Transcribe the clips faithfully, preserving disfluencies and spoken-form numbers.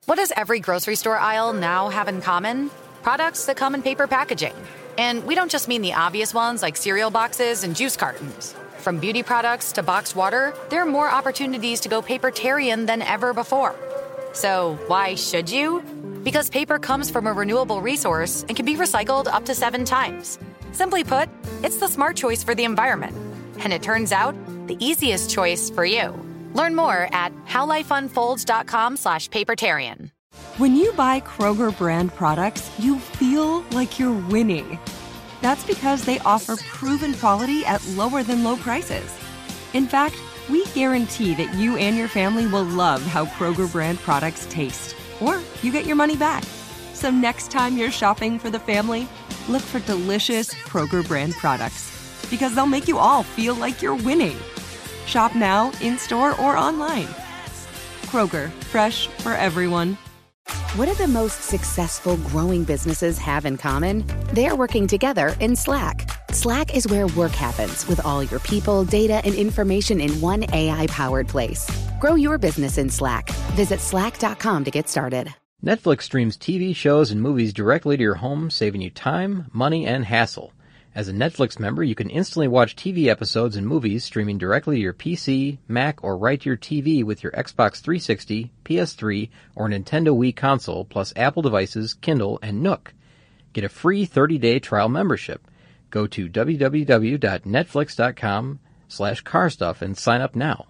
What does every grocery store aisle now have in common? Products that come in paper packaging. And we don't just mean the obvious ones like cereal boxes and juice cartons. From beauty products to boxed water, there are more opportunities to go papertarian than ever before. So why should you? Because paper comes from a renewable resource and can be recycled up to seven times. Simply put, it's the smart choice for the environment. And it turns out, the easiest choice for you. Learn more at howlifeunfolds.com slash papertarian. When you buy Kroger brand products, you feel like you're winning. That's because they offer proven quality at lower than low prices. In fact, we guarantee that you and your family will love how Kroger brand products taste, or you get your money back. So next time you're shopping for the family, look for delicious Kroger brand products, because they'll make you all feel like you're winning. Shop now, in-store, or online. Kroger, fresh for everyone. What do the most successful growing businesses have in common? They're working together in Slack. Slack is where work happens with all your people, data, and information in one A I-powered place. Grow your business in Slack. Visit slack dot com to get started. Netflix streams T V shows and movies directly to your home, saving you time, money, and hassle. As a Netflix member, you can instantly watch T V episodes and movies streaming directly to your P C, Mac, or right to your T V with your Xbox three sixty, P S three, or Nintendo Wii console, plus Apple devices, Kindle, and Nook. Get a free thirty-day trial membership. Go to www.netflix.com slash carstuff and sign up now.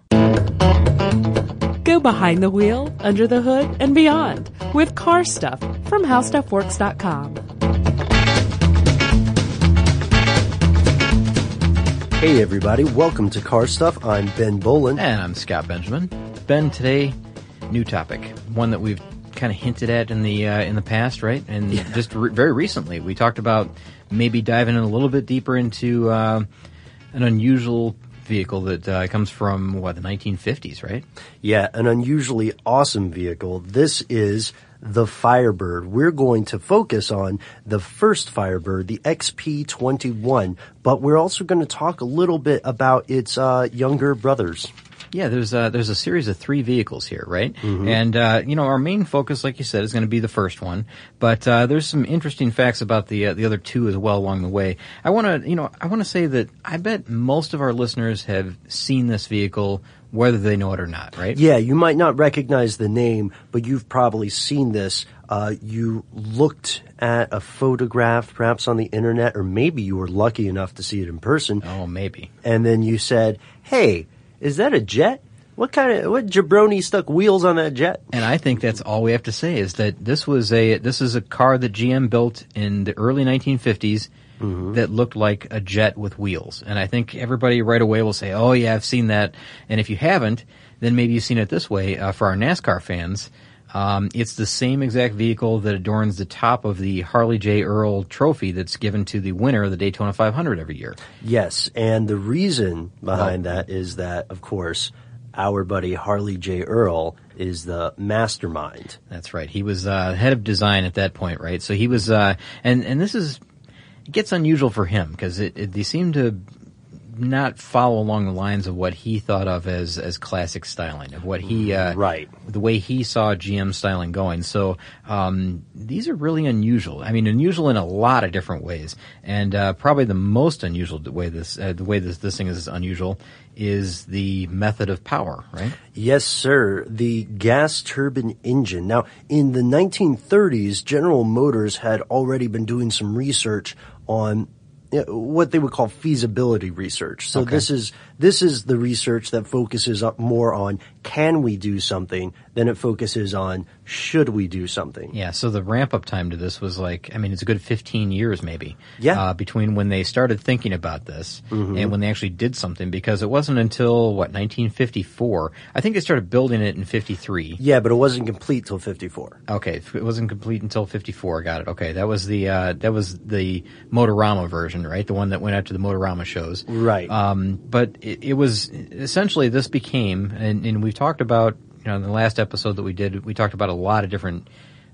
Go behind the wheel, under the hood, and beyond with Car Stuff from how stuff works dot com. Hey everybody, welcome to Car Stuff. I'm Ben Boland. And I'm Scott Benjamin. Ben, today, new topic. One that we've kind of hinted at in the uh, in the past, right? And yeah. just re- very recently, we talked about maybe diving in a little bit deeper into uh, an unusual vehicle that uh, comes from, what, the nineteen fifties, right? Yeah, an unusually awesome vehicle. This is the Firebird. We're going to focus on the first Firebird, the X P twenty-one, but we're also going to talk a little bit about its uh, younger brothers. Yeah, there's a, there's a series of three vehicles here, right? Mm-hmm. And, uh, you know, our main focus, like you said, is going to be the first one. But, uh, there's some interesting facts about the, uh, the other two as well along the way. I want to, you know, I want to say that I bet most of our listeners have seen this vehicle, whether they know it or not, right? Yeah, you might not recognize the name, but you've probably seen this. Uh, you looked at a photograph perhaps on the internet, or maybe you were lucky enough to see it in person. Oh, maybe. And then you said, hey, is that a jet? What kind of, what jabroni stuck wheels on that jet? And I think that's all we have to say is that this was a, this is a car that G M built in the early nineteen fifties mm-hmm. that looked like a jet with wheels. And I think everybody right away will say, oh yeah, I've seen that. And if you haven't, then maybe you've seen it this way. Uh, for our NASCAR fans, um, it's the same exact vehicle that adorns the top of the Harley J. Earl trophy that's given to the winner of the Daytona five hundred every year. Yes, and the reason behind well, that is that, of course, our buddy Harley J. Earl is the mastermind. That's right. He was uh, head of design at that point, right? So he was, uh, and and this is, it gets unusual for him because it, it they seem to not follow along the lines of what he thought of as as classic styling, of what he uh, right, the way he saw G M styling going. So um, these are really unusual. I mean, unusual in a lot of different ways, and uh, probably the most unusual way this uh, the way this this thing is unusual is the method of power, right? Yes, sir. The gas turbine engine. Now, in the nineteen thirties, General Motors had already been doing some research on what they would call feasibility research. So okay. this is this is the research that focuses up more on can we do something than it focuses on should we do something. Yeah, so the ramp-up time to this was like, I mean, it's a good fifteen years maybe. Yeah. Uh, between when they started thinking about this mm-hmm. and when they actually did something, because it wasn't until, what, nineteen fifty-four. I think they started building it in fifty-three. Yeah, but it wasn't complete till fifty-four. Okay, it wasn't complete until fifty-four. Got it. Okay, that was the uh, that was the Motorama version, right? The one that went out to the Motorama shows. Right. Um, but it, it was essentially this became, and, and we've talked about, you know, in the last episode that we did, we talked about a lot of different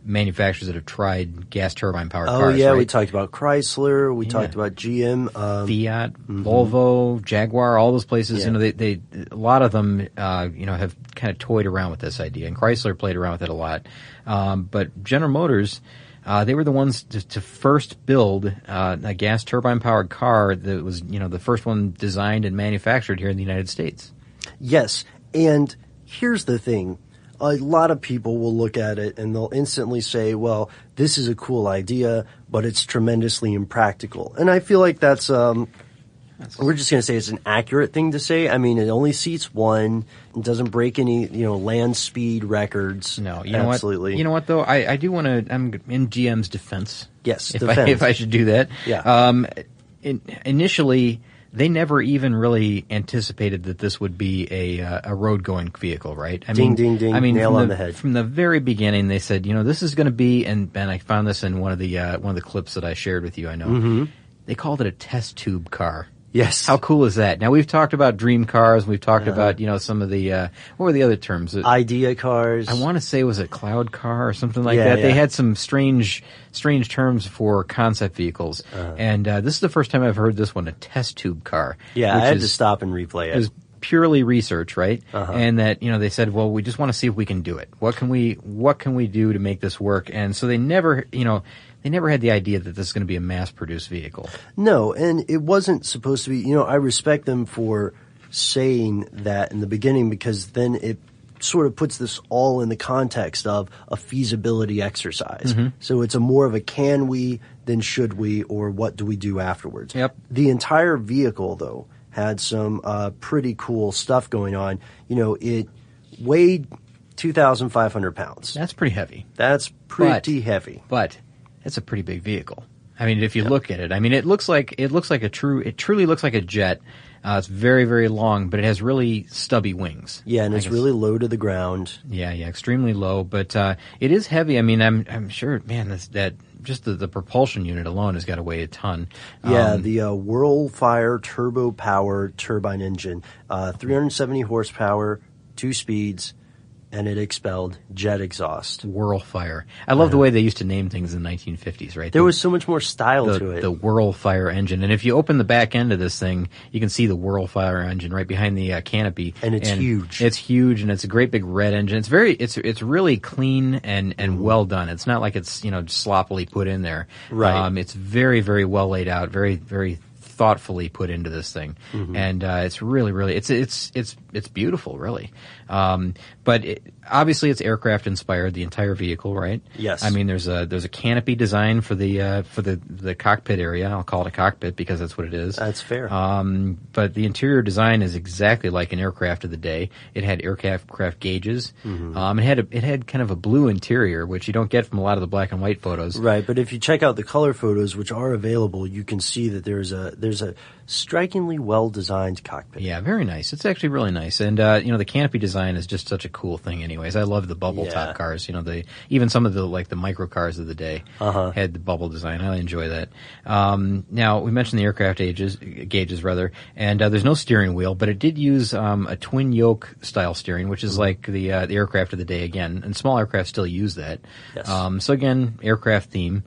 manufacturers that have tried gas turbine powered oh, cars. yeah, right? we talked about Chrysler, we Yeah. talked about G M. Um, Fiat, mm-hmm. Volvo, Jaguar, all those places, Yeah. you know, they, they, a lot of them, uh, you know, have kind of toyed around with this idea, and Chrysler played around with it a lot. Um, but General Motors, uh, they were the ones to, to first build, uh, a gas turbine powered car that was, you know, the first one designed and manufactured here in the United States. Yes, and here's the thing. A lot of people will look at it and they'll instantly say, well, this is a cool idea, but it's tremendously impractical. And I feel like that's, um, we're just going to say it's an accurate thing to say. I mean, it only seats one. It doesn't break any, you know, land speed records. No, you know Absolutely. what? You know what, though? I, I do want to, I'm in G M's defense. Yes, if defense. I, if I should do that. Yeah. Um, in, initially, they never even really anticipated that this would be a uh, a road going vehicle, right? I Ding, mean, ding, ding, I mean, nail from on the, the head. From the very beginning, they said, you know, this is going to be, and, and I found this in one of the uh, one of the clips that I shared with you. I know Mm-hmm. they called it a test tube car. Yes. How cool is that? Now we've talked about dream cars. We've talked uh-huh. about, you know, some of the, uh, what were the other terms? Idea cars. I want to say it was a cloud car or something like yeah, that. Yeah. They had some strange, strange terms for concept vehicles. Uh-huh. And, uh, this is the first time I've heard this one, a test tube car. Yeah, I had is, to stop and replay it. It was purely research, right? Uh-huh. And that, you know, they said, well, we just want to see if we can do it. What can we, what can we do to make this work? And so they never, you know, They never had the idea that this is going to be a mass-produced vehicle. No, and it wasn't supposed to be, you know, I respect them for saying that in the beginning because then it sort of puts this all in the context of a feasibility exercise. Mm-hmm. So it's a more of a can we than should we or what do we do afterwards. Yep. The entire vehicle, though, had some uh, pretty cool stuff going on. You know, it weighed two thousand five hundred pounds. That's pretty heavy. That's pretty but, heavy. But it's a pretty big vehicle. I mean, if you yep. look at it, I mean, it looks like it looks like a true. It truly looks like a jet. Uh, it's very, very long, but it has really stubby wings. Yeah, and it's really low to the ground. Yeah, yeah, extremely low, but uh, it is heavy. I mean, I'm I'm sure, man, this, that just the, the propulsion unit alone has got to weigh a ton. Yeah, um, the uh, Whirlfire Turbo Power turbine engine, uh, three hundred seventy horsepower, two speeds. And it expelled jet exhaust. Whirlfire. I love uh, the way they used to name things in the nineteen fifties, right? There the, was so much more style the, to it. The Whirlfire engine. And if you open the back end of this thing, you can see the Whirlfire engine right behind the uh, canopy. And it's and huge. It's huge, and it's a great big red engine. It's very, it's it's really clean and, and mm-hmm. well done. It's not like it's, you know, sloppily put in there. Right. Um, it's very, very well laid out, very, very thoughtfully put into this thing. Mm-hmm. And uh, it's really, really, it's it's it's it's beautiful, really. Um, but it, obviously, it's aircraft inspired. The entire vehicle, right? Yes. I mean, there's a there's a canopy design for the uh, for the the cockpit area. I'll call it a cockpit because that's what it is. That's fair. Um, but the interior design is exactly like an aircraft of the day. It had aircraft craft gauges. Mm-hmm. Um, it had a, it had kind of a blue interior, which you don't get from a lot of the black and white photos. Right. But if you check out the color photos, which are available, you can see that there's a there's a strikingly well designed cockpit. Yeah, very nice. It's actually really nice, and uh, you know, the canopy design is just such a cool thing. Anyways, I love the bubble yeah. top cars. You know, the even some of the like the micro cars of the day uh-huh. had the bubble design. I enjoy that. Um, now we mentioned the aircraft gauges, gauges rather, and uh, there's no steering wheel, but it did use um, a twin yoke style steering, which is mm-hmm. like the uh, the aircraft of the day again. And small aircraft still use that. Yes. Um, so again, aircraft theme.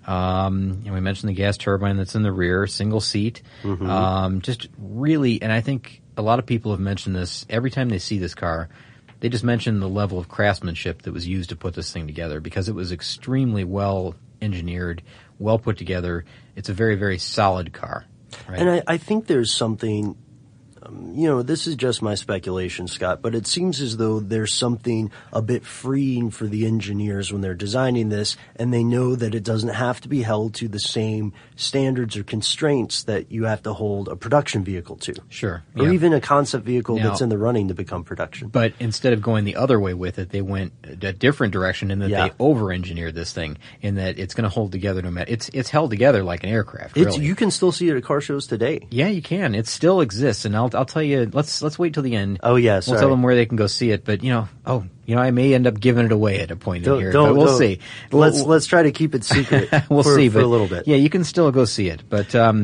Um, and we mentioned the gas turbine that's in the rear, single seat. Mm-hmm. Um, just really, and I think a lot of people have mentioned this every time they see this car. They just mention the level of craftsmanship that was used to put this thing together because it was extremely well engineered, well put together. It's a very, very solid car. Right? And I, I think there's something, um, you know, this is just my speculation, Scott, but it seems as though there's something a bit freeing for the engineers when they're designing this, and they know that it doesn't have to be held to the same standards or constraints that you have to hold a production vehicle to. Sure. Or yeah. even a concept vehicle now, that's in the running to become production. But instead of going the other way with it, they went a different direction in that yeah. they over-engineered this thing in that it's going to hold together no matter. It's it's held together like an aircraft, It's, really. you can still see it at car shows today. Yeah, you can. It still exists, and I'll I'll tell you. Let's let's wait till the end. Oh yeah, sorry. We'll tell them where they can go see it. But you know, oh, you know, I may end up giving it away at a point don't, in here. Don't, but we'll don't. see. Let's we'll, let's try to keep it secret. we'll for, see for but, a little bit. Yeah, you can still go see it. But um,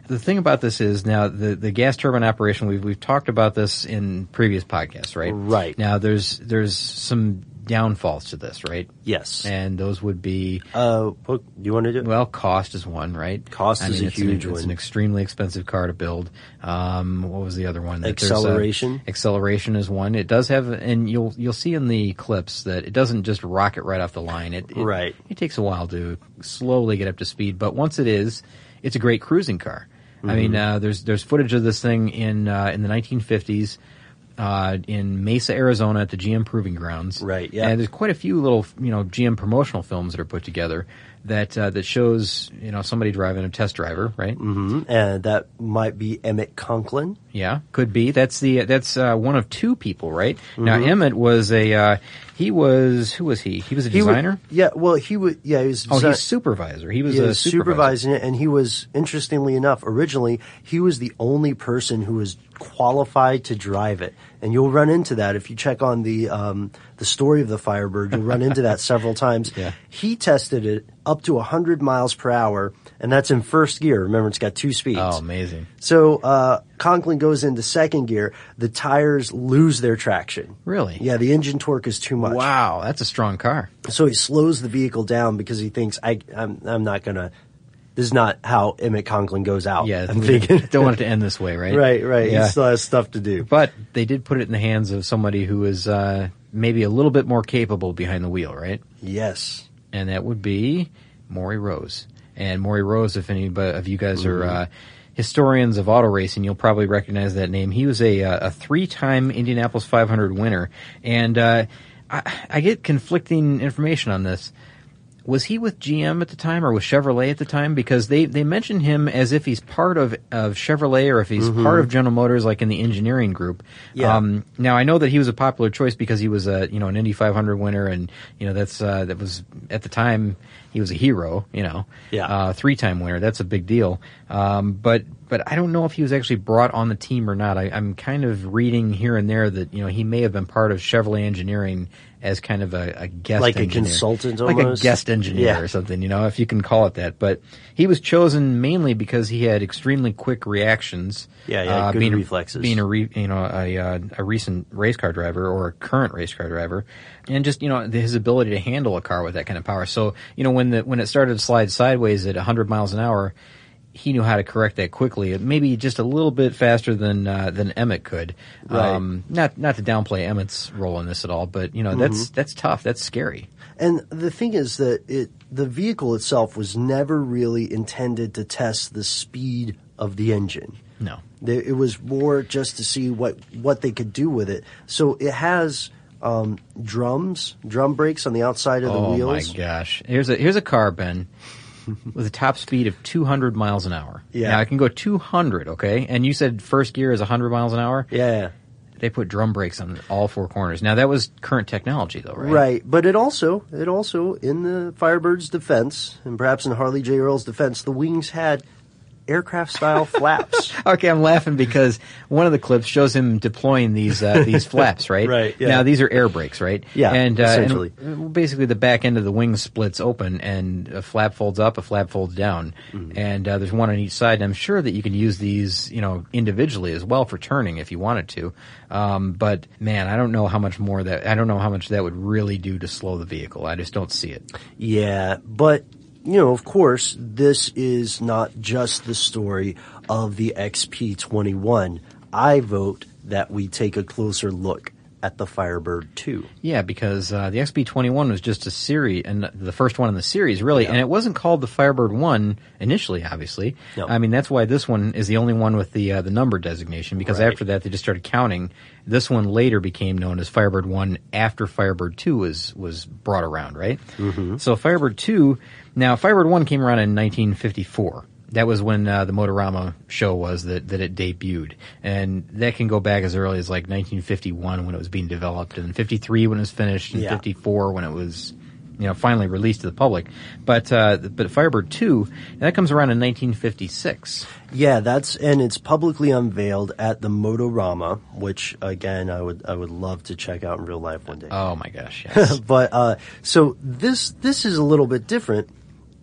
the thing about this is now the, the gas turbine operation, we've, we've talked about this in previous podcasts, right? Right. Now there's, there's some downfalls to this, right? Yes. And those would be, Uh, what do you want to do? well, cost is one, right? Cost I is mean, a it's huge an, one. It's an extremely expensive car to build. Um, what was the other one? That there's, uh, Acceleration. acceleration is one. It does have, and you'll you'll see in the clips that it doesn't just rocket right off the line. It, it Right. It takes a while to slowly get up to speed, but once it is, it's a great cruising car. Mm-hmm. I mean, uh, there's there's footage of this thing in uh, in the nineteen fifties. Uh, in Mesa, Arizona at the G M Proving Grounds. Right, yeah. And there's quite a few little, you know, G M promotional films that are put together that, uh, that shows, you know, somebody driving a test driver, right? hmm And that might be Emmett Conklin. Yeah, could be. That's the, that's, uh, one of two people, right? Now, Emmett was a, uh, he was, who was he? He was a He wa- designer? yeah, well, he would, yeah, he was Oh, desi- he's supervisor. He was he a was supervisor. supervising it, and he was, interestingly enough, originally, he was the only person who was qualified to drive it. And you'll run into that if you check on the um, the story of the Firebird. You'll run into that several times. Yeah. He tested it up to one hundred miles per hour, and that's in first gear. Remember, it's got two speeds. Oh, amazing. So uh, Conklin goes into second gear. The tires lose their traction. Really? Yeah, the engine torque is too much. Wow, that's a strong car. So he slows the vehicle down because he thinks, I, I'm, I'm not going to, this is not how Emmett Conklin goes out. Yeah, I'm we thinking. don't want it to end this way, right? Right, right. Yeah. He still has stuff to do. But they did put it in the hands of somebody who is uh, maybe a little bit more capable behind the wheel, right? Yes. And that would be Maury Rose. And Maury Rose, if any of you guys are uh, historians of auto racing, you'll probably recognize that name. He was a, uh, a three-time Indianapolis five hundred winner. And uh, I, I get conflicting information on this. Was he with G M at the time or with Chevrolet at the time? Because they, they mention him as if he's part of, of Chevrolet or if he's part of General Motors, like in the engineering group. Yeah. Um, now I know that he was a popular choice because he was a, you know, an Indy five hundred winner and, you know, that's, uh, that was, at the time, he was a hero, you know. Yeah. Uh, three-time winner. That's a big deal. Um, but, but I don't know if he was actually brought on the team or not. I, I'm kind of reading here and there that, you know, he may have been part of Chevrolet engineering as kind of a, a guest Like a engineer. consultant Like almost? a guest engineer Yeah. or something, you know, if you can call it that. But he was chosen mainly because he had extremely quick reactions. Yeah, he had good being reflexes. A, being a re, you know a uh, a recent race car driver or a current race car driver, and just you know his ability to handle a car with that kind of power. So you know when the when it started to slide sideways at one hundred miles an hour, he knew how to correct that quickly. Maybe just a little bit faster than uh, than Emmett could. Right. Um, not not to downplay Emmett's role in this at all, but you know that's that's tough. That's scary. And the thing is that it, the vehicle itself was never really intended to test the speed of the engine. No. They- It was more just to see what, what they could do with it. So it has um, drums, drum brakes on the outside of the Oh wheels. my gosh! Here's a here's a car, Ben, with a top speed of two hundred miles an hour. Yeah. Now I can go two hundred, okay? And you said first gear is one hundred miles an hour. Yeah, yeah. They put drum brakes on all four corners. Now that was current technology, though, right? Right, but it also, it also, in the Firebird's defense, and perhaps in Harley J. Earl's defense, the wings had aircraft-style flaps. Okay, I'm laughing because one of the clips shows him deploying these uh, these flaps, right? Right, yeah. Now these are air brakes, right? Yeah, and, uh, essentially. and basically the back end of the wing splits open, and a flap folds up, a flap folds down, Mm-hmm. and uh, there's one on each side. And I'm sure that you can use these, you know, individually as well for turning if you wanted to. Um, but man, I don't know how much more that I don't know how much that would really do to slow the vehicle. I just don't see it. Yeah, but, you know, of course, this is not just the story of the X P twenty-one. I vote that we take a closer look at the Firebird two. Yeah, because uh, the X P twenty-one was just a series, and the first one in the series, really, and it wasn't called the Firebird one initially, obviously. No. I mean, that's why this one is the only one with the uh, the number designation, because Right. after that they just started counting. This one later became known as Firebird one after Firebird two was, was brought around, right? Mm-hmm. So Firebird two, now Firebird one came around in nineteen fifty-four. That was when uh, the Motorama show was that, that it debuted. And that can go back as early as like nineteen fifty-one when it was being developed, and fifty-three when it was finished, and Yeah. fifty-four when it was, you know, finally released to the public. But, uh, but Firebird two, that comes around in nineteen fifty-six. Yeah, that's, and it's publicly unveiled at the Motorama, which again I would I would love to check out in real life one day. Oh my gosh, yes. But uh, so this this is a little bit different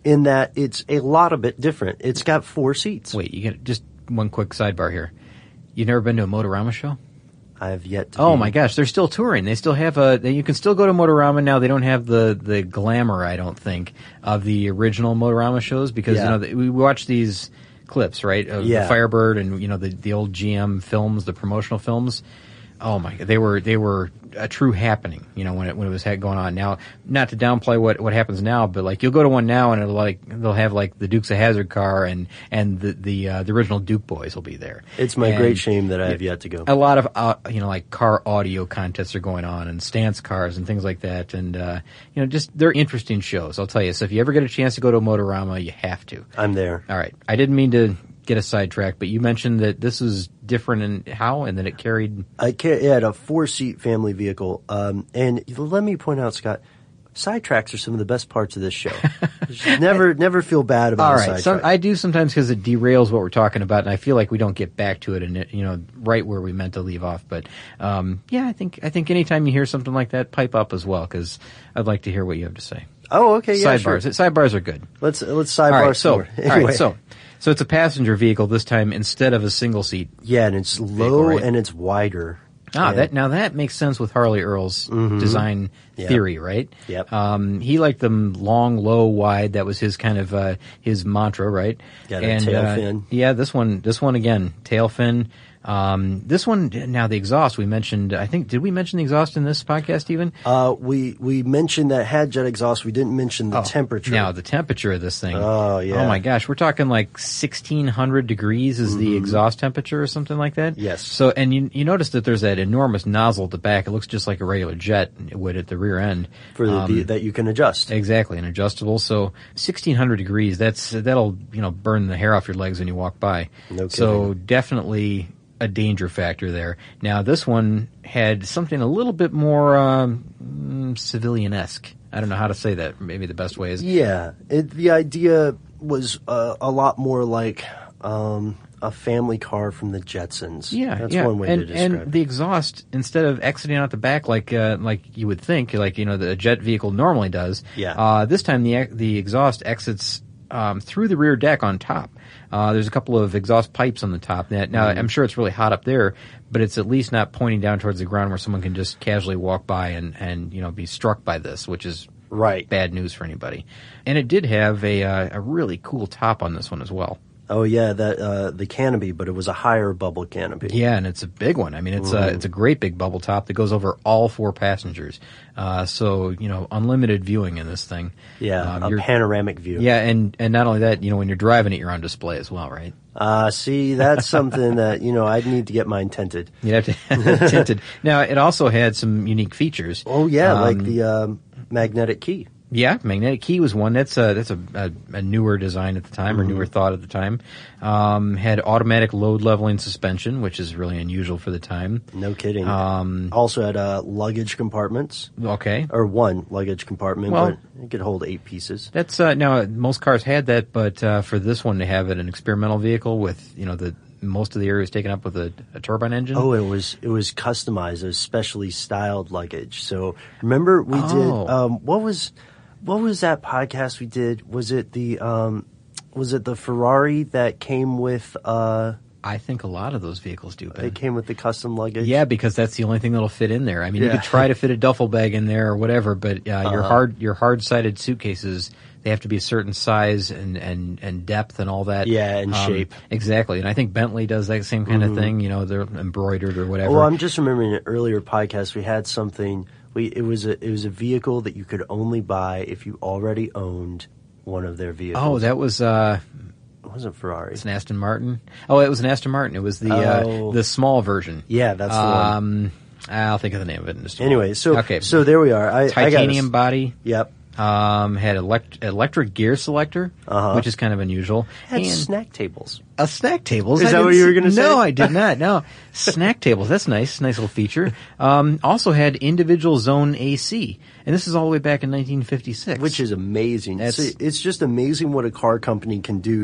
in that it's a lot of bit different. It's got four seats. Wait, you get just one quick sidebar here. You've never been to a Motorama show? I have yet to. Oh be. my gosh, they're still touring. They still have a. They, you can still go to Motorama now. They don't have the the glamour, I don't think, of the original Motorama shows because Yeah. you know the, we watch these clips, right, of Yeah. the Firebird and you know the the old G M films, the promotional films. Oh my god, they were they were a true happening, you know, when it when it was ha- going on. Now, not to downplay what what happens now, but like you'll go to one now and it'll like they'll have like the Dukes of Hazzard car and and the the uh, the original Duke boys will be there. It's my And great shame that I have yet to go. a lot of uh, you know like car audio contests are going on and stance cars and things like that, and uh, you know just they're interesting shows. I'll tell you. So if you ever get a chance to go to a Motorama, you have to. I'm there. All right, I didn't mean to get a sidetrack, but you mentioned that this is different in how and that it carried. I ca- it had a four-seat family vehicle, um, and let me point out, Scott, sidetracks are some of the best parts of this show. Just never, never feel bad about All a right, sidetrack. some, I do sometimes because it derails what we're talking about, and I feel like we don't get back to it, and it, you know, right where we meant to leave off. But um, yeah, I think I think anytime you hear something like that, pipe up as well because I'd like to hear what you have to say. Oh, okay, yeah, Sidebars, sure. sidebars are good. Let's let's sidebar All right, so some more. all Anyway. right, so so it's a passenger vehicle this time instead of a single seat. Yeah, and it's low right? and it's wider. Ah, And- that now that makes sense with Harley Earl's design Yep. theory, right? Yep. Um, he liked them long, low, wide. That was his kind of uh, his mantra, right? Got a and, tail uh, fin. Yeah, this one, this one again, tail fin. Um, this one now the exhaust we mentioned. I think did we mention the exhaust in this podcast even? Uh, we we mentioned that had jet exhaust. We didn't mention the Oh, temperature. Now the temperature of this thing. Oh, yeah. Oh my gosh, we're talking like sixteen hundred degrees is the exhaust temperature or something like that. Yes. So and you you notice that there's that enormous nozzle at the back. It looks just like a regular jet would at the rear end. for the, Um, the that you can adjust. Exactly, and adjustable. So sixteen hundred degrees. That's that'll you know burn the hair off your legs when you walk by. No So kidding. definitely a danger factor there. Now this one had something a little bit more um, mm, civilian-esque. I don't know how to say that. Maybe the best way is Yeah, it, the idea was uh, a lot more like um, a family car from the Jetsons. Yeah, that's yeah. one way and, to describe and it. the exhaust, instead of exiting out the back like uh, like you would think, like you know the jet vehicle normally does. Yeah. Uh, this time the the exhaust exits um, through the rear deck on top. Uh, there's a couple of exhaust pipes on the top. Now, now Mm-hmm. I'm sure it's really hot up there, but it's at least not pointing down towards the ground where someone can just casually walk by and and you know be struck by this, which is Right. bad news for anybody. And it did have a uh, a really cool top on this one as well. Oh yeah, that uh, the canopy, but it was a higher bubble canopy. Yeah, and it's a big one. I mean, it's a it's a great big bubble top that goes over all four passengers. Uh, so you know, unlimited viewing in this thing. Yeah, Um, a you're- panoramic view. Yeah, and and not only that, you know, when you're driving it, you're on display as well, right? Uh, see, that's something that, you know, I'd need to get mine tinted. You'd have to have it tinted. Now, it also had some unique features. Oh yeah, like Um, the um, magnetic key. Yeah, magnetic key was one. That's a that's a, a, a newer design at the time, or newer thought at the time. Um, had automatic load leveling suspension, which is really unusual for the time. No kidding. Um, also had uh, luggage compartments, Okay, or one luggage compartment, Well- but it could hold eight pieces. that's uh, now most cars had that, but uh, for this one to have it an experimental vehicle with you know the most of the area is taken up with a, a turbine engine. Oh, it was it was customized. It was specially styled luggage. So remember we Oh. did um, what was what was that podcast we did? Was it the um, was it the Ferrari that came with uh, I think a lot of those vehicles do. Ben. it came with the custom luggage? Yeah, because that's the only thing that'll fit in there. I mean, you Yeah. could try to fit a duffel bag in there or whatever, but uh, your hard your hard sided suitcases, they have to be a certain size and, and, and depth and all that. Yeah, and shape. Exactly, and I think Bentley does that same kind of thing. You know, they're embroidered or whatever. Well, I'm just remembering an earlier podcast we had something. We it was a it was a vehicle that you could only buy if you already owned one of their vehicles. oh, that was uh, it wasn't Ferrari. it's an Aston Martin. Oh, it was an Aston Martin. It was the Oh. uh, the small version. Yeah, that's the one. Um, I'll think of the name of it in just a Anyway, moment. so okay, so there we are. I, titanium I got body. Yep. Um, had elect- electric gear selector, Uh-huh. which is kind of unusual. Had and snack tables. a snack tables. Is I that didn't what you were see- gonna say? No, I did not. No, snack tables. That's nice. Nice little feature. Um, also had individual zone A C, and this is all the way back in nineteen fifty-six. Which is amazing. That's- See, it's just amazing what a car company can do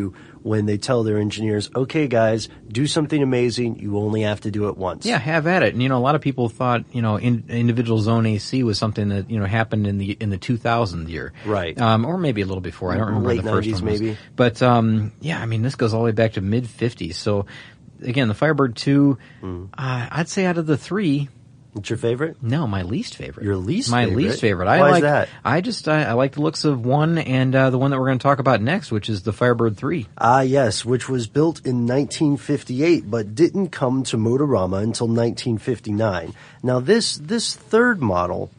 when they tell their engineers, okay, guys, do something amazing. You only have to do it once. Yeah, have at it. And, you know, a lot of people thought, you know, in, individual zone A C was something that, you know, happened in the in the two thousand year. Right. Um, or maybe a little before. I don't remember Late the first nineties one was. maybe. But, um, yeah, I mean, this goes all the way back to mid-fifties. So, again, the Firebird two, mm. uh, I'd say out of the three... It's your favorite? No, my least favorite. Your least my favorite? My least favorite. I Why like, is that? I just, I, I like the looks of one and uh, the one that we're going to talk about next, which is the Firebird three. Ah, yes, which was built in nineteen fifty-eight, but didn't come to Motorama until nineteen fifty-nine. Now, this this third model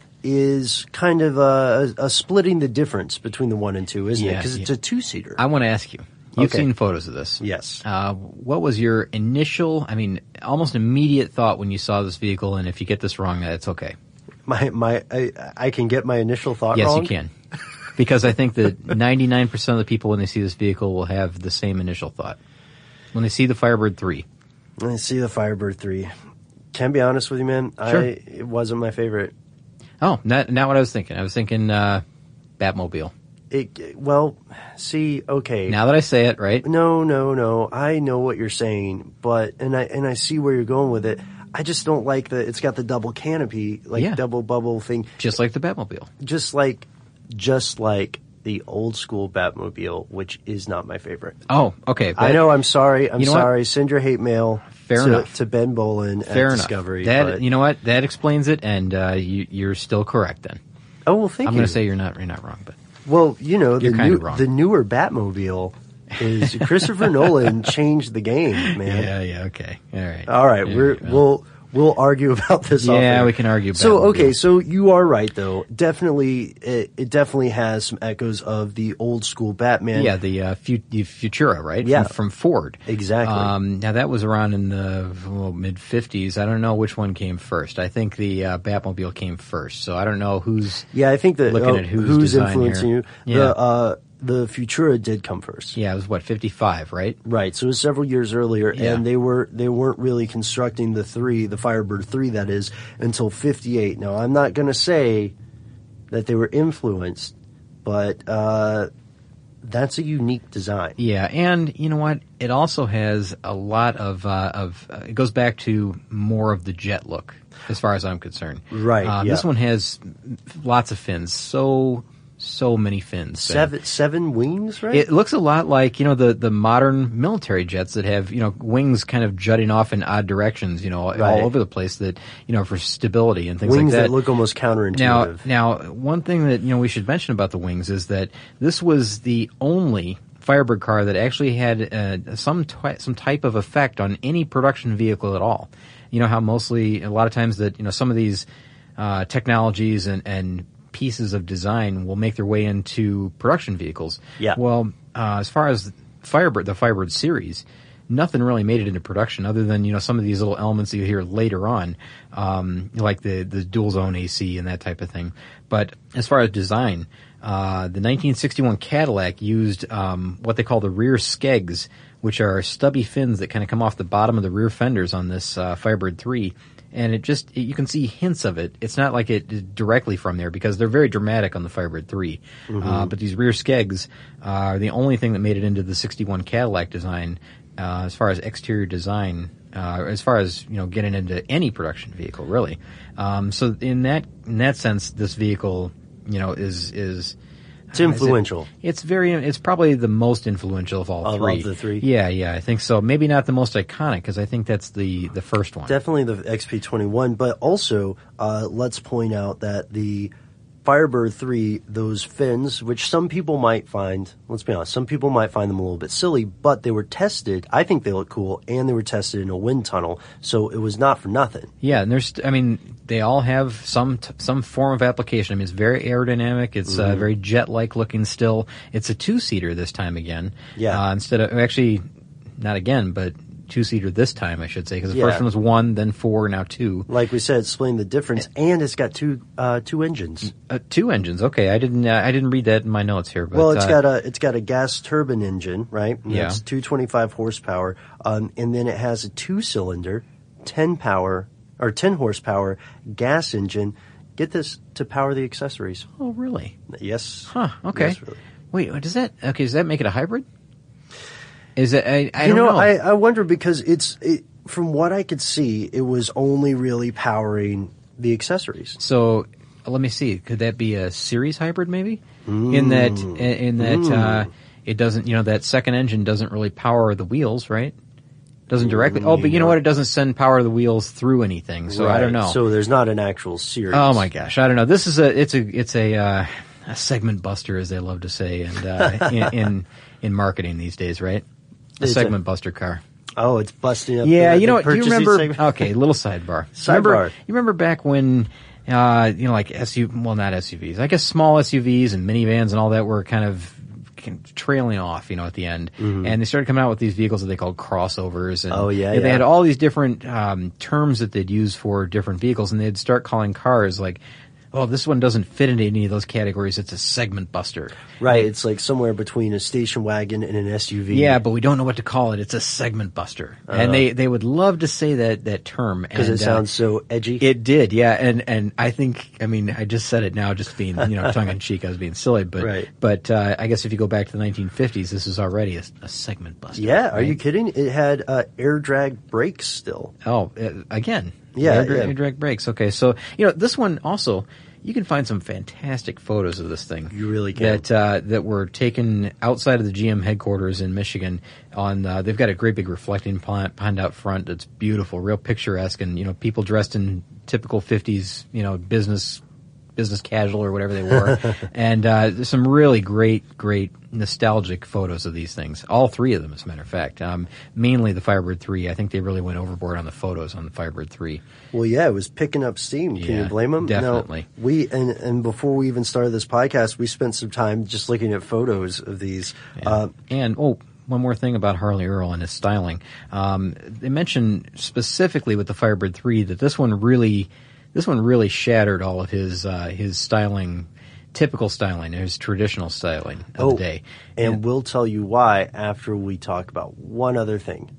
is kind of a, a splitting the difference between the one and two, isn't yeah, it? Because yeah. it's a two-seater. I want to ask you. You've okay. seen photos of this. Yes. Uh, what was your initial, I mean, almost immediate thought when you saw this vehicle? And if you get this wrong, that's okay. My my, I, I can get my initial thought yes, wrong? Yes, you can. Because I think that ninety-nine percent of the people when they see this vehicle will have the same initial thought. When they see the Firebird three. When they see the Firebird three. Can be honest with you, man. Sure. I, it wasn't my favorite. Oh, not, not what I was thinking. I was thinking, uh, Batmobile. It, well, see, okay. Now that I say it, right? No, no, no. I know what you're saying, but, and I, and I see where you're going with it. I just don't like the, it's got the double canopy, like yeah. double bubble thing. Just like the Batmobile. Just like, just like the old school Batmobile, which is not my favorite. Oh, okay. I know, I'm sorry, I'm you know sorry. What? Send your hate mail Fair to, enough. to Ben Bolin Fair at enough. Discovery. That, but, you know what? That explains it, and, uh, you, you're still correct then. Oh, well, thank I'm you. going to say you're not, you're not wrong, but. Well, you know, the, new, wrong. the newer Batmobile is Christopher Nolan changed the game, man. Yeah, yeah, okay. All right. All right, yeah, we're, well. we'll we'll argue about this off Yeah, air. we can argue So, Batmobile. okay, so you are right, though. Definitely, it, it definitely has some echoes of the old school Batman. Yeah, the, uh, Fu- the Futura, right? Yeah. From, from Ford. Exactly. Um, now that was around in the well, mid fifties. I don't know which one came first. I think the, uh, Batmobile came first. So I don't know who's Yeah, I think that, looking uh, at who's, who's design influencing here. you. Yeah. The, uh, the Futura did come first. Yeah, it was what, fifty-five, right? Right, so it was several years earlier, Yeah. and they were they weren't really constructing the three, the Firebird three, that is, until fifty-eight. Now, I'm not going to say that they were influenced, but uh, that's a unique design. Yeah, and you know what? It also has a lot of uh, of. Uh, it goes back to more of the jet look, as far as I'm concerned. Right. Uh, yeah. This one has lots of fins. So. So many fins. Seven, seven wings, right? It looks a lot like, you know, the, the modern military jets that have, you know, wings kind of jutting off in odd directions, you know, Right. all over the place that, you know, for stability and things wings like that. that look almost counterintuitive. Now, now, one thing that, you know, we should mention about the wings is that this was the only Firebird car that actually had uh, some twi- some type of effect on any production vehicle at all. You know how mostly, a lot of times that, you know, some of these uh, technologies and, and pieces of design will make their way into production vehicles. Yeah. Well, uh, as far as Firebird, the Firebird series, nothing really made it into production other than, you know, some of these little elements that you hear later on, um, like the, the dual zone A C and that type of thing. But as far as design, uh, the nineteen sixty-one Cadillac used, um, what they call the rear skegs, which are stubby fins that kind of come off the bottom of the rear fenders on this, uh, Firebird three. And it just, it, you can see hints of it. It's not like it is directly from there because they're very dramatic on the Firebird three. Mm-hmm. Uh, but these rear skegs are the only thing that made it into the sixty-one Cadillac design, uh, as far as exterior design, uh, as far as, you know, getting into any production vehicle, really. Um, so in that, in that sense, this vehicle, you know, is, is, it's influential. It, it's very, it's probably the most influential of all of, three. Of the three? Yeah, yeah, I think so. Maybe not the most iconic because I think that's the, the first one. Definitely the X P twenty-one, but also, uh, let's point out that the Firebird three, those fins, which some people might find, let's be honest, some people might find them a little bit silly, but they were tested, I think they look cool, and they were tested in a wind tunnel, so it was not for nothing. Yeah, and there's, I mean, they all have some t- some form of application. I mean, it's very aerodynamic. It's mm-hmm. uh, very jet-like looking still. It's a two-seater this time again. Yeah. Uh, instead of, actually, not again, but two-seater this time, I should say, because the yeah. first one was one, then four, now two. Like we said, explain the difference, and it's got two uh, two engines. Uh, two engines, okay. I didn't uh, I didn't read that in my notes here. But, well, it's uh, got a it's got a gas turbine engine, right? And yeah. That's two hundred twenty-five horsepower, um, and then it has a two-cylinder, ten power or ten horsepower gas engine. Get this, to power the accessories. Oh, really? Yes. Huh. Okay. Yes, really. Wait, does that okay? Does that make it a hybrid? Is it? I, I you don't know, know. I, I wonder because it's it, from what I could see, it was only really powering the accessories. So let me see. Could that be a series hybrid, maybe? Mm. In that, in, in that, mm. uh, it doesn't. You know, that second engine doesn't really power the wheels, right? Doesn't directly. Oh, but you know what? It doesn't send power to the wheels through anything. So right. I don't know. So there's not an actual series. Oh my gosh, I don't know. This is a. It's a. It's a. Uh, a segment buster, as they love to say, and uh, in, in in marketing these days, right? A Is segment it? buster car. Oh, it's busting up. Yeah, the, you know the what? Do you purchasing remember? segment? Okay, little sidebar. Sidebar. Remember, you remember back when, uh, you know, like S U V, well, not S U Vs. I guess small S U Vs and minivans and all that were kind of trailing off, you know, at the end. Mm-hmm. And they started coming out with these vehicles that they called crossovers. And oh, yeah, they yeah. had all these different um, terms that they'd use for different vehicles, and they'd start calling cars like, oh, this one doesn't fit into any of those categories. It's a segment buster. Right. It's like somewhere between a station wagon and an S U V. Yeah, but we don't know what to call it. It's a segment buster. Uh, and they, they would love to say that, that term. Because it sounds uh, so edgy. It did, yeah. And, and I think, I mean, I just said it now just being, you know, tongue in cheek. I was being silly. But, right. but uh, I guess if you go back to the nineteen fifties, this is already a, a segment buster. Yeah, right? Are you kidding? It had uh, air drag brakes still. Oh, uh, again. Yeah, air, dra- yeah. air drag brakes. Okay, so, you know, this one also, you can find some fantastic photos of this thing. You really can. That uh, that were taken outside of the G M headquarters in Michigan. On uh, they've got a great big reflecting pond, pond out front that's beautiful, real picturesque, and you know people dressed in typical fifties, you know, business business casual or whatever they wore, and uh, there's some really great, great nostalgic photos of these things. All three of them, as a matter of fact. Um, mainly the Firebird three. I think they really went overboard on the photos on the Firebird three. Well, yeah, it was picking up steam. Can Yeah, you blame them? definitely. No, we and and before we even started this podcast, we spent some time just looking at photos of these. Yeah. Uh, and oh, one more thing about Harley Earl and his styling. Um, they mentioned specifically with the Firebird three that this one really, this one really shattered all of his uh, his styling, typical styling, his traditional styling of oh, the day. And And- we'll tell you why after we talk about one other thing.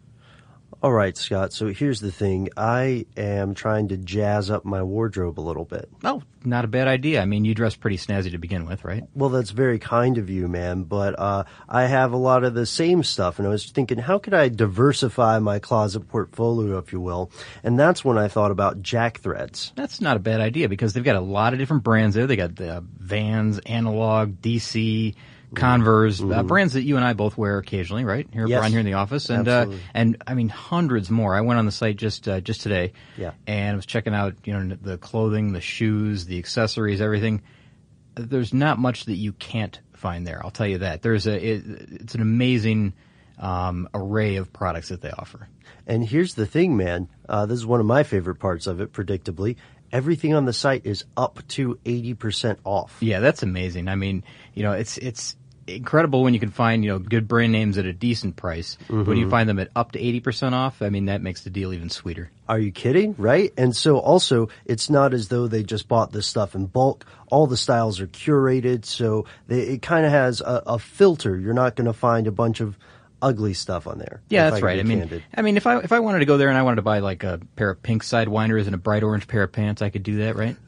All right, Scott, so here's the thing. I am trying to jazz up my wardrobe a little bit. Oh, not a bad idea. I mean, you dress pretty snazzy to begin with, right? Well, that's very kind of you, man, but uh, I have a lot of the same stuff, and I was thinking, how could I diversify my closet portfolio, if you will? And that's when I thought about Jack Threads. That's not a bad idea because they've got a lot of different brands there. They got the Vans, Analog, D C, Converse, mm-hmm. uh, brands that you and I both wear occasionally, right? Here Yes. around here in the office, and uh, and I mean hundreds more. I went on the site just uh, just today, Yeah. and I was checking out, you know, the clothing, the shoes, the accessories, everything. There's not much that you can't find there. I'll tell you that. There's a it, it's an amazing um, array of products that they offer. And here's the thing, man. Uh, this is one of my favorite parts of it, predictably. Everything on the site is up to eighty percent off. Yeah, that's amazing. I mean, you know, it's it's incredible when you can find, you know, good brand names at a decent price. Mm-hmm. But when you find them at up to eighty percent off, I mean, that makes the deal even sweeter. Are you kidding? Right? And so also, it's not as though they just bought this stuff in bulk. All the styles are curated, so they, it kind of has a, a filter. You're not going to find a bunch of ugly stuff on there. Yeah, if that's I right. can I be mean, candid. I mean, if I if I wanted to go there and I wanted to buy like a pair of pink sidewinders and a bright orange pair of pants, I could do that, right?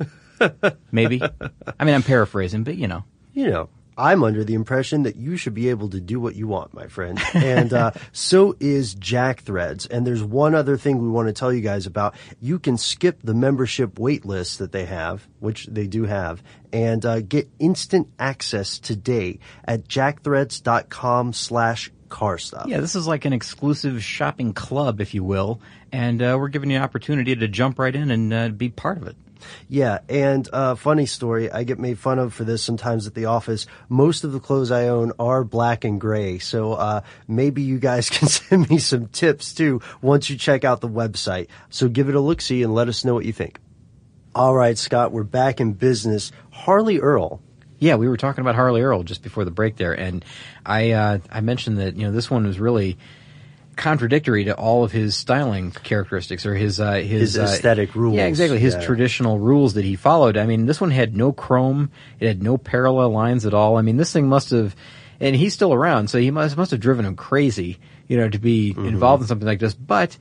Maybe. I mean, I'm paraphrasing, but you know. You know, I'm under the impression that you should be able to do what you want, my friend. And uh, so is Jack Threads. And there's one other thing we want to tell you guys about. You can skip the membership wait list that they have, which they do have, and uh, get instant access today at jackthreads.com slash car stuff. Yeah, this is like an exclusive shopping club, if you will, and uh, we're giving you an opportunity to jump right in and uh, be part of it. Yeah, and uh, funny story, I get made fun of for this sometimes at the office. Most of the clothes I own are black and gray, so uh, maybe you guys can send me some tips too once you check out the website. So give it a look-see and let us know what you think. All right, Scott, we're back in business. Harley Earl. Yeah, we were talking about Harley Earl just before the break there, and I uh, I mentioned that, you know, this one was really contradictory to all of his styling characteristics or his uh, his, His aesthetic uh, rules. Yeah, exactly. His Yeah. traditional rules that he followed. I mean, this one had no chrome. It had no parallel lines at all. I mean, this thing must have, and he's still around, so he must must have driven him crazy, you know, to be Mm-hmm. involved in something like this. But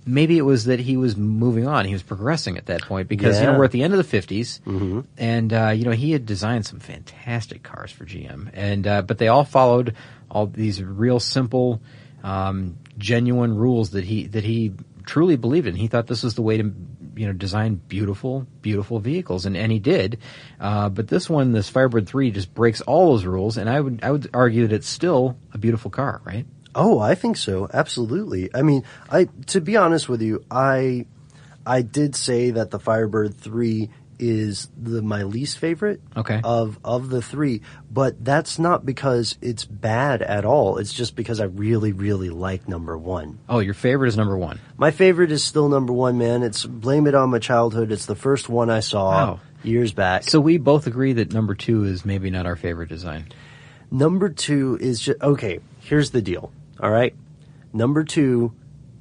maybe it was that he was moving on. He was progressing at that point because, Yeah. you know, we're at the end of the fifties Mm-hmm. and, uh, you know, he had designed some fantastic cars for G M and, uh, but they all followed all these real simple, um, genuine rules that he, that he truly believed in. He thought this was the way to, you know, design beautiful, beautiful vehicles, and, and he did. Uh, but this one, this Firebird three, just breaks all those rules, and I would I would argue that it's still a beautiful car, right? Oh, I think so. Absolutely. I mean, I to be honest with you, I I did say that the Firebird three is the my least favorite Okay. of of the three, but that's not because it's bad at all. It's just because I really really like number one. Oh, your favorite is number one. My favorite is still number one, man. It's Blame It on My Childhood. It's the first one I saw Wow. years back. So we both agree that number two is maybe not our favorite design. Number two is just, okay, here's the deal, all right? Number two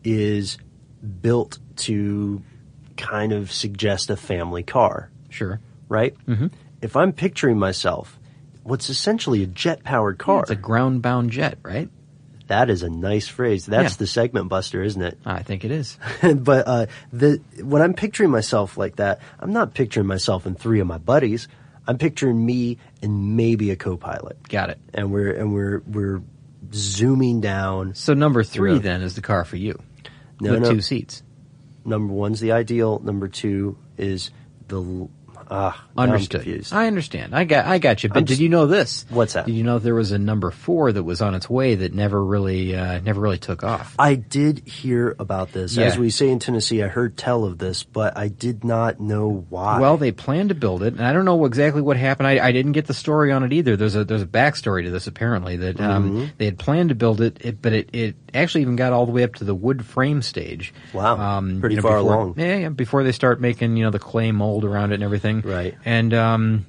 is built to kind of suggest a family car, Sure. right? Mm-hmm. If I'm picturing myself, what's essentially a jet-powered car, It's a ground-bound jet, right? that is a nice phrase. That's Yeah. the segment buster, isn't it? I think it is. But uh, the when I'm picturing myself like that, I'm not picturing myself and three of my buddies. I'm picturing me and maybe a co-pilot. Got it. And we're and we're we're zooming down. So number three Yeah. then is the car for you. No, with no. two seats. Number one's the ideal. Number two is the l- ah. now I'm Understood. confused. I understand. I got I got you. But I'm did just- you know this? What's that? Did you know there was a number four that was on its way that never really uh, never really took off? I did hear about this. Yeah. As we say in Tennessee, I heard tell of this, but I did not know why. Well, they planned to build it, and I don't know exactly what happened. I, I didn't get the story on it either. There's a there's a backstory to this apparently that um, Mm-hmm. they had planned to build it, it, but it, it actually even got all the way up to the wood frame stage. Wow. um, Pretty you know, far before- along. Yeah, yeah, before they start making you know the clay mold around it and everything. Right. And um,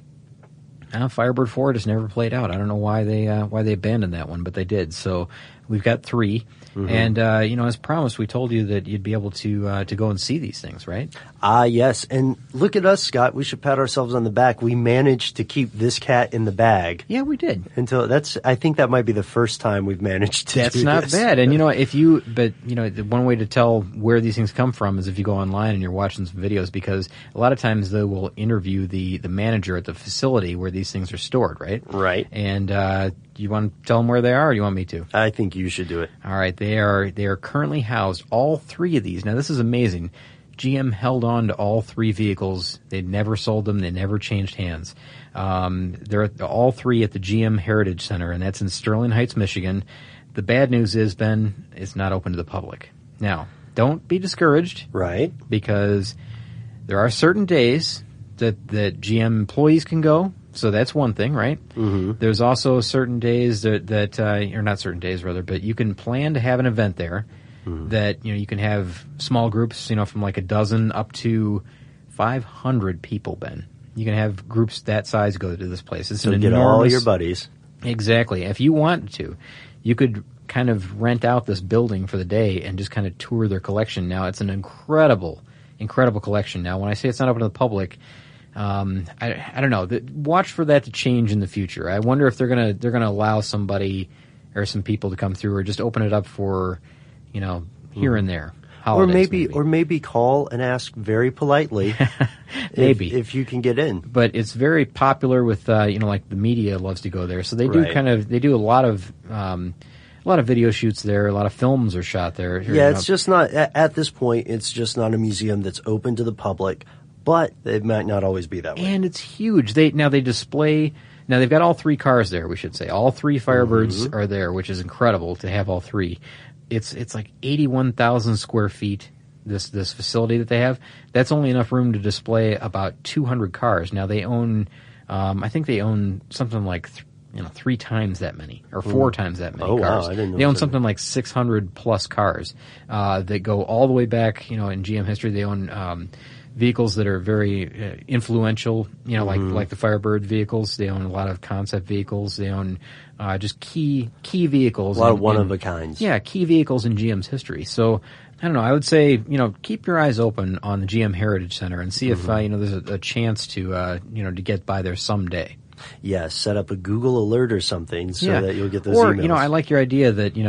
uh, Firebird four just never played out. I don't know why they uh, why they abandoned that one, but they did. So we've got three. Mm-hmm. And uh, you know, as promised, we told you that you'd be able to uh, to go and see these things, right? Ah, yes. And look at us, Scott. We should pat ourselves on the back. We managed to keep this cat in the bag. Yeah, we did. Until that's, I think that might be the first time we've managed to That's do not this. bad. And you know, if you, but you know, the one way to tell where these things come from is if you go online and you're watching some videos, because a lot of times they will interview the, the manager at the facility where these things are stored, right? Right. And, uh, you want to tell them where they are or do you want me to? I think you should do it. All right. They are, they are currently housed, all three of these. Now this is amazing. G M held on to all three vehicles. They never sold them. They never changed hands. Um, they're at- all three at the G M Heritage Center, and that's in Sterling Heights, Michigan. The bad news is, Ben, it's not open to the public. Now, don't be discouraged Right. because there are certain days that, that G M employees can go. So that's one thing, right? Mm-hmm. There's also certain days that, that uh, or not certain days rather, but you can plan to have an event there mm-hmm. that, you know, you can have small groups, you know, from like a dozen up to five hundred people, Ben. You can have groups that size go to this place. It's So an get enormous, all your buddies. Exactly. If you wanted to, you could kind of rent out this building for the day and just kind of tour their collection. Now, it's an incredible, incredible collection. Now, when I say it's not open to the public, um, I, I don't know. The, watch for that to change in the future. I wonder if they're gonna they're gonna allow somebody or some people to come through, or just open it up for, you know, here and there. Or Holidays, maybe, or maybe call and ask very politely Maybe. if, if you can get in. But it's very popular with, uh, you know, like the media loves to go there. So they do Right. kind of, they do a lot of, um, a lot of video shoots there. A lot of films are shot there. Yeah, You it's know, just not, at, at this point, it's just not a museum that's open to the public, but it might not always be that way. and it's huge. They, now they display, now they've got all three cars there, we should say. All three Firebirds Mm-hmm. are there, which is incredible to have all three. It's, it's like eighty-one thousand square feet. This, this facility that they have, that's only enough room to display about two hundred cars. Now they own, um, I think they own something like, th- you know, three times that many, or four times that many Oh, wow, cars. I didn't know they own that. something like six hundred plus cars, uh, that go all the way back, you know, in G M history. They own, um, vehicles that are very uh, influential, you know, Mm-hmm. like, like the Firebird vehicles. They own a lot of concept vehicles. They own, uh, just key, key vehicles. A lot in- of one of in- a kinds. Yeah, key vehicles in G M's history. So, I don't know. I would say, you know, keep your eyes open on the G M Heritage Center and see if, Mm-hmm. uh, you know, there's a, a chance to, uh, you know, to get by there someday. Yeah, set up a Google alert or something so yeah. that you'll get those or, emails. you know, I like your idea that, you know,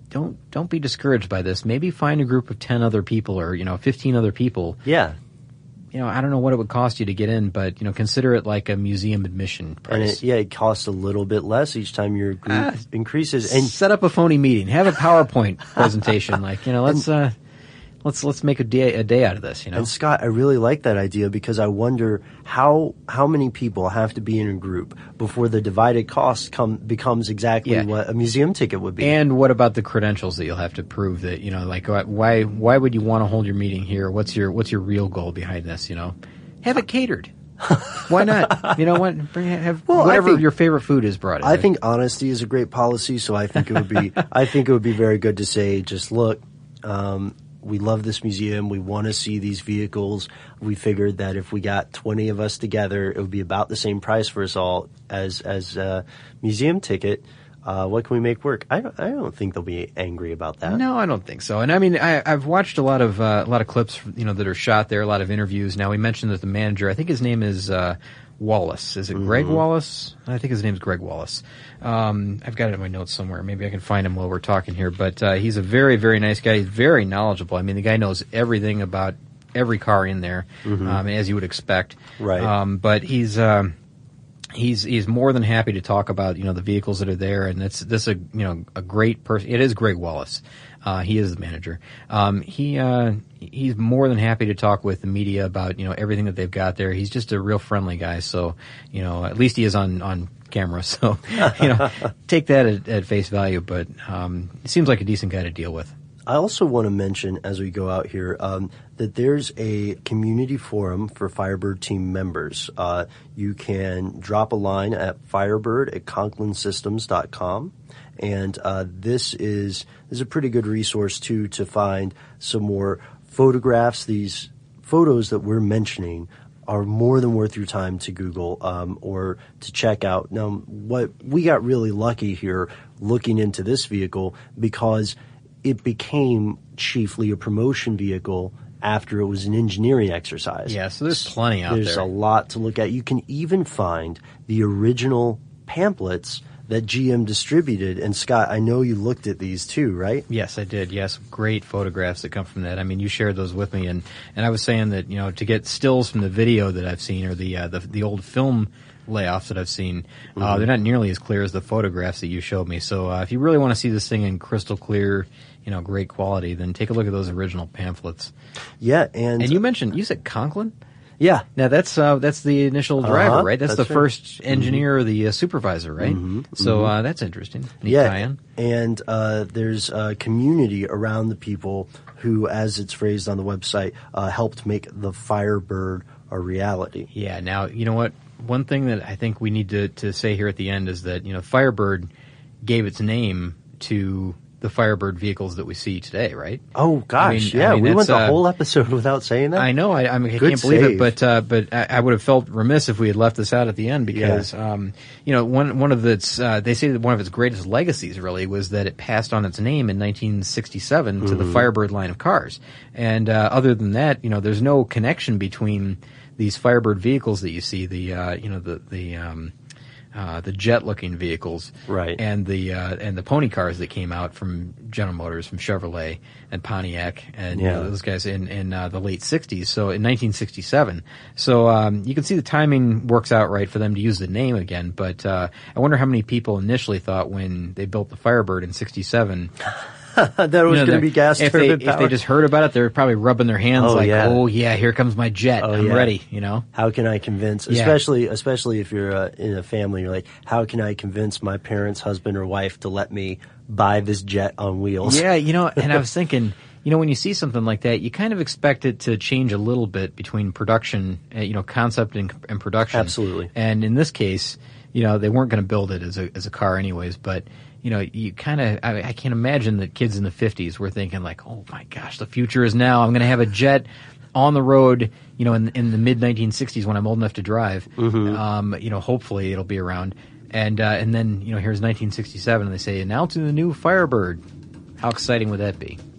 don't don't be discouraged by this. Maybe find a group of ten other people, or you know, fifteen other people. Yeah. You know, I don't know what it would cost you to get in, but, you know, consider it like a museum admission price. And it, yeah, it costs a little bit less each time your group Ah, increases. And set up a phony meeting. Have a PowerPoint presentation. Like, you know, let's uh, let's let's make a day a day out of this. You know. And Scott, I really like that idea because I wonder how how many people have to be in a group before the divided cost come becomes exactly Yeah. what a museum ticket would be. And what about the credentials that you'll have to prove that, you know, like why why would you want to hold your meeting here? What's your what's your real goal behind this? You know, have it catered. Why not? You know what? Bring have Well, I whatever think- your favorite food is brought in. I think honesty is a great policy, so I think it would be I think it would be very good to say, just look, um, we love this museum. We want to see these vehicles. We figured that if we got twenty of us together, it would be about the same price for us all as as a museum ticket. Uh, what can we make work? I don't, I don't think they'll be angry about that. No, I don't think so. And I mean, I, I've watched a lot of uh, a lot of clips, you know, that are shot there. A lot of interviews. Now we mentioned that the manager, I think his name is uh, Wallace. Is it Greg Wallace? I think his name's Greg Wallace. Um, I've got it in my notes somewhere. Maybe I can find him while we're talking here. But uh, he's a very, very nice guy. He's very knowledgeable. I mean, the guy knows everything about every car in there, um, as you would expect. Right. Um, but he's. Um, He's he's more than happy to talk about, you know, the vehicles that are there, and it's this a you know a great person. It is Greg Wallace. Uh, he is the manager. Um, he uh, he's more than happy to talk with the media about, you know, everything that they've got there. He's just a real friendly guy. So, you know, at least he is on on camera. So, you know, take that at, at face value. But um, he seems like a decent guy to deal with. I also want to mention as we go out here um, that there's a community forum for Firebird team members. Uh, you can drop a line at firebird at conklin systems dot com. And uh, this is, this is a pretty good resource, too, to find some more photographs. These photos that we're mentioning are more than worth your time to Google um, or to check out. Now, what we got really lucky here looking into this vehicle because it became chiefly a promotion vehicle after it was an engineering exercise. Yeah, so there's plenty out There's there. a lot to look at. You can even find the original pamphlets that G M distributed. And Scott, I know you looked at these too, right? Yes, I did. Yes, great photographs that come from that. I mean, you shared those with me, and, and I was saying that, you know, to get stills from the video that I've seen, or the uh, the, the old film layoffs that I've seen, uh, Mm-hmm. they're not nearly as clear as the photographs that you showed me. So uh, if you really want to see this thing in crystal clear, you know, great quality, then take a look at those original pamphlets. Yeah, and, And you mentioned, you said Conklin? yeah, Now that's uh, that's the initial driver, Uh-huh, right? That's, that's the right. first engineer or the uh, supervisor, right? So uh, that's interesting. Neat yeah, tie-in. and uh, there's a community around the people who, as it's phrased on the website, uh, helped make the Firebird a reality. Yeah. Now, you know what? One thing that I think we need to, to say here at the end is that, you know, Firebird gave its name to the Firebird vehicles that we see today, right? Oh gosh, I mean- yeah, I mean, we went that's, the uh, whole episode without saying that. I know. I, I, mean, I Good can't believe save. it, but uh, but I, I would have felt remiss if we had left this out at the end because, um, you know, one one of its uh, they say that one of its greatest legacies really was that it passed on its name in nineteen sixty-seven to Mm-hmm. the Firebird line of cars, and uh, other than that, you know, there's no connection between these Firebird vehicles that you see, the uh, you know the the um, uh, the jet-looking vehicles, Right. and the uh, and the pony cars that came out from General Motors, from Chevrolet and Pontiac, and you Yeah. know, those guys in in uh, the late sixties. So in nineteen sixty-seven, so um, you can see the timing works out right for them to use the name again. But uh, I wonder how many people initially thought when they built the Firebird in sixty-seven. that was you know, going to that be gas if they, turbine if they powered. just heard about it, they were probably rubbing their hands Oh, like, yeah. "Oh yeah, here comes my jet. Oh, I'm yeah. ready." You know. How can I convince, Yeah. especially especially if you're uh, in a family, you're like, how can I convince my parents, husband or wife to let me buy this jet on wheels? Yeah, you know, and I was thinking, you know, when you see something like that, you kind of expect it to change a little bit between production, uh, you know, concept and, and production. Absolutely. And in this case, you know, they weren't going to build it as a as a car anyways, but you know, you kind of, I, I can't imagine that kids in the fifties were thinking like, oh my gosh, the future is now. I'm going to have a jet on the road, you know, in, in the mid nineteen sixties when I'm old enough to drive. Um, you know, hopefully it'll be around. And, uh, and then, you know, here's nineteen sixty-seven and they say, announcing the new Firebird. How exciting would that be?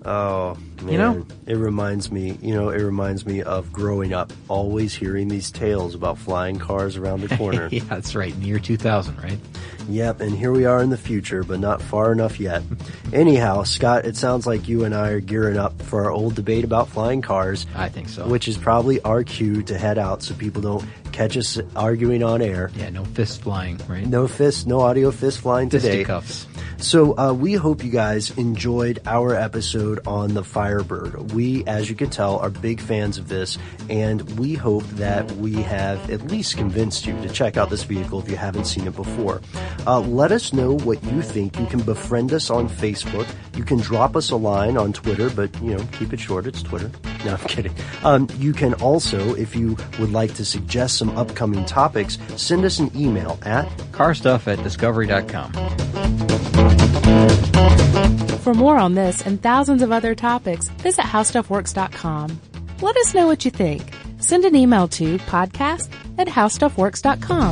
Oh, man. You know? It reminds me, you know, it reminds me of growing up, always hearing these tales about flying cars around the corner. Yeah, that's right. In the year two thousand, right? Yep, and here we are in the future, but not far enough yet. Anyhow, Scott, it sounds like you and I are gearing up for our old debate about flying cars. I think so. Which is probably our cue to head out so people don't catch us arguing on air. Yeah, no fist flying, right? No fist, no audio fist flying today. Fisticuffs. So uh, we hope you guys enjoyed our episode on the Firebird. We, as you can tell, are big fans of this, and we hope that we have at least convinced you to check out this vehicle if you haven't seen it before. Uh, let us know what you think. You can befriend us on Facebook. You can drop us a line on Twitter, but, you know, keep it short. It's Twitter. No, I'm kidding. Um, you can also, if you would like to suggest some upcoming topics, send us an email at carstuff at discovery dot com. For more on this and thousands of other topics, visit how stuff works dot com. Let us know what you think. Send an email to podcast at how stuff works dot com.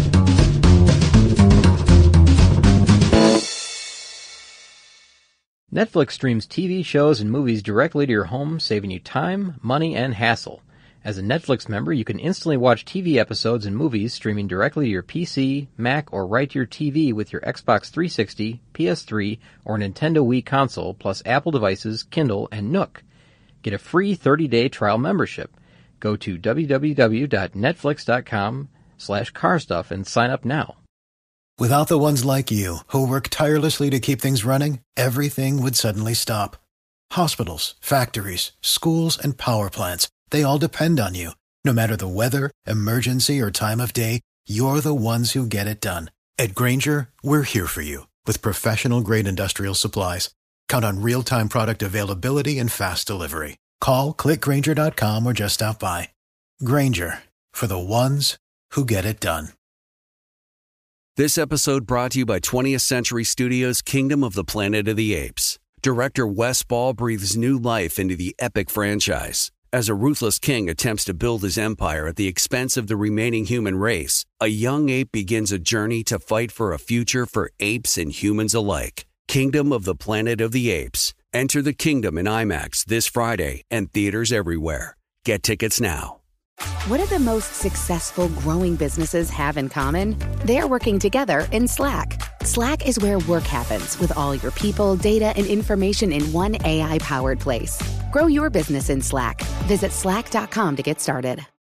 Netflix streams T V shows and movies directly to your home, saving you time, money, and hassle. As a Netflix member, you can instantly watch T V episodes and movies streaming directly to your P C, Mac, or right to your T V with your Xbox three sixty, P S three, or Nintendo Wii console, plus Apple devices, Kindle, and Nook. Get a free thirty-day trial membership. Go to w w w dot netflix dot com slash carstuff and sign up now. Without the ones like you, who work tirelessly to keep things running, everything would suddenly stop. Hospitals, factories, schools, and power plants, they all depend on you. No matter the weather, emergency, or time of day, you're the ones who get it done. At Grainger, we're here for you with professional-grade industrial supplies. Count on real-time product availability and fast delivery. Call, click grainger dot com, or just stop by. Grainger, for the ones who get it done. This episode brought to you by twentieth Century Studios' Kingdom of the Planet of the Apes. Director Wes Ball breathes new life into the epic franchise. As a ruthless king attempts to build his empire at the expense of the remaining human race, a young ape begins a journey to fight for a future for apes and humans alike. Kingdom of the Planet of the Apes. Enter the kingdom in IMAX this Friday and theaters everywhere. Get tickets now. What do the most successful growing businesses have in common? They're working together in Slack. Slack is where work happens with all your people, data, and information in one A I-powered place. Grow your business in Slack. Visit slack dot com to get started.